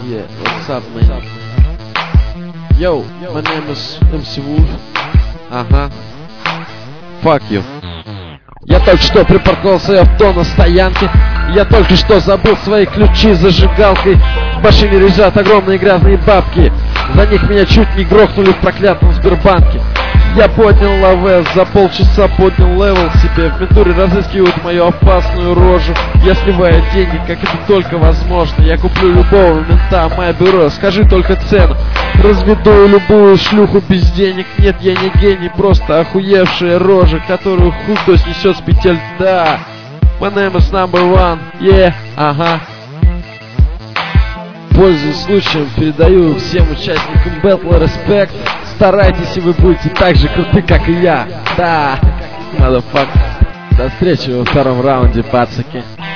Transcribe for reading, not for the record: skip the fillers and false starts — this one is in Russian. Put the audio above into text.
Yeah, what's up, man? Yo, my name is MC Wolf. Ага. Fuck you. Я только что припарковал свое авто на стоянке. Я только что забыл свои ключи с зажигалкой. В машине лежат огромные грязные бабки. За них меня чуть не грохнули в проклятом Сбербанке. Я поднял ЛВС, за полчаса поднял левел себе. В ментуре разыскивают мою опасную рожу. Я сливаю деньги, как это только возможно. Я куплю любого мента, мое бюро, скажи только цену. Разведу любую шлюху без денег. Нет, я не гений, просто охуевшая рожа, которую хуй кто снесет с петель льда. My name is number one, yeah, ага. Пользуясь случаем, передаю всем участникам бэтла респект. Старайтесь, и вы будете так же круты, как и я. Да, motherfucker. До встречи во втором раунде, пацаки.